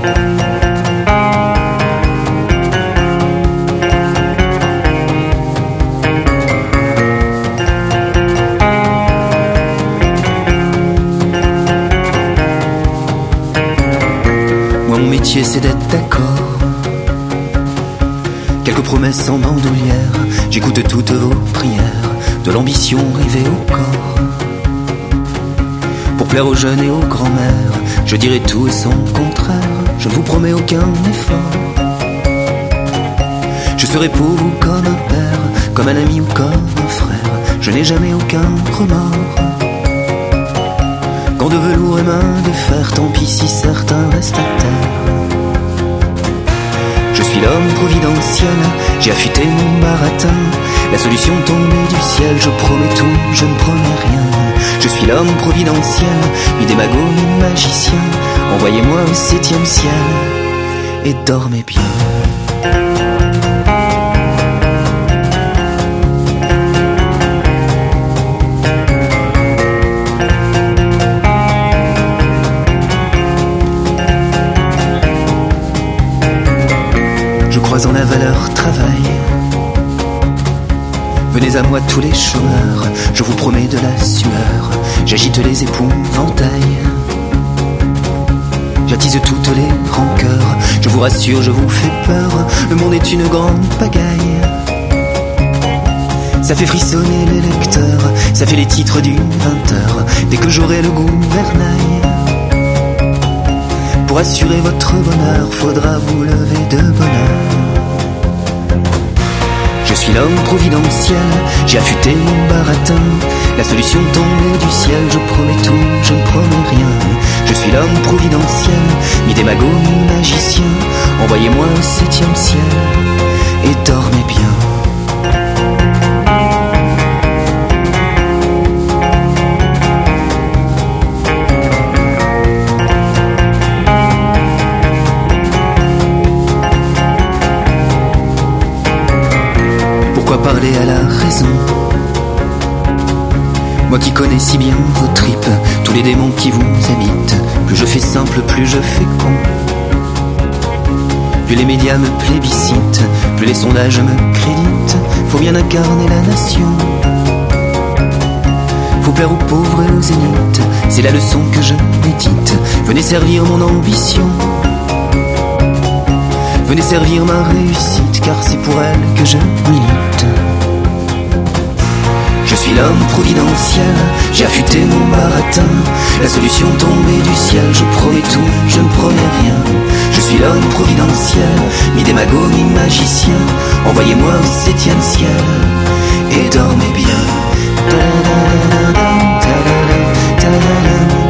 Mon métier c'est d'être d'accord. Quelques promesses en bandoulière, j'écoute toutes vos prières, de l'ambition rivée au corps. Pour plaire aux jeunes et aux grands-mères, je dirai tout et son contraire, je ne vous promets aucun effort. Je serai pour vous comme un père, comme un ami ou comme un frère, je n'ai jamais aucun remords. Gants de velours et mains de fer, tant pis si certains restent à terre. Je suis l'homme providentiel, j'ai affûté mon baratin. La solution tombée du ciel, je promets tout, je ne promets rien. Je suis l'homme providentiel, mi-démago, mi-magicien. Envoyez-moi au 7e ciel et dormez bien. Je crois en la valeur travail. Venez à moi tous les chômeurs, je vous promets de la sueur. J'agite les épouvantails, j'attise toutes les rancœurs. Je vous rassure, je vous fais peur, le monde est une grande pagaille. Ça fait frissonner les lecteurs, ça fait les titres du 20h. Dès que j'aurai le gouvernail, pour assurer votre bonheur, faudra vous lever de bonne heure. Je suis l'homme providentiel, j'ai affûté mon baratin. La solution tombée du ciel, je promets tout, je ne promets rien. Je suis l'homme providentiel, mi-démago, mi-magicien. Envoyez-moi au 7e ciel et dormez bien. Pourquoi parler à la raison? Moi qui connais si bien vos tripes, tous les démons qui vous habitent. Plus je fais simple, plus je fais con. Plus les médias me plébiscitent, plus les sondages me créditent. Faut bien incarner la nation, faut plaire aux pauvres et aux zéniths. C'est la leçon que je médite. Venez servir mon ambition, venez servir ma réussite, car c'est pour elle que je milite. Je suis l'homme providentiel, j'ai affûté mon baratin. La solution tombée du ciel, je promets tout, je ne promets rien. Je suis l'homme providentiel, mi-démago, mi-magicien. Envoyez-moi au 7e ciel et dormez bien. Ta-da-da-da-da, ta-da-da, ta-da-da.